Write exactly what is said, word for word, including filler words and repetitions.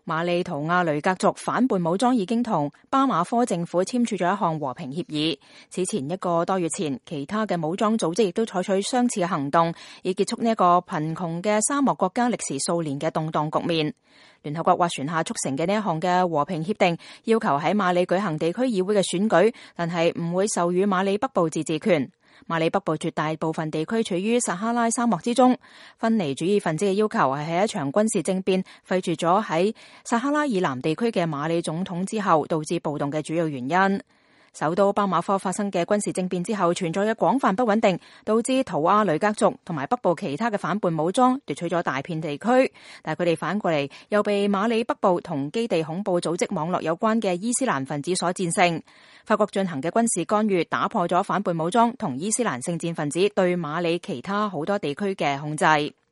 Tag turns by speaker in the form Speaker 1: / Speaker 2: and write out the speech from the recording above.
Speaker 1: 馬里圖亞雷格族反叛武裝已經同巴馬科政府簽署咗一項和平協議。此前一個多月前，其他嘅武裝組織亦都採取相似嘅行動，以結束呢一個貧窮嘅沙漠國家歷時數年嘅動盪局面。聯合國斡旋下促成嘅呢一項嘅和平協定，要求喺馬里舉行地區議會嘅選舉，但係唔會授予馬里北部自治權。馬里北部絕大部分地區處於撒哈拉沙漠之中，分離主義分子嘅要求係喺一場軍事政變廢除咗喺撒哈拉以南地區嘅馬里總統之後，導致暴動嘅主要原因。首都巴馬科發生嘅軍事政變之後，存在嘅廣泛不穩定，導致圖亞雷格族同埋北部其他嘅反叛武裝奪取咗大片地區，但係佢哋反過嚟又被馬里北部同基地恐怖組織網絡有關嘅伊斯蘭分子所戰勝。法國進行嘅軍事干預打破咗反叛武裝同伊斯蘭聖戰分子對馬里其他好多地區嘅控制。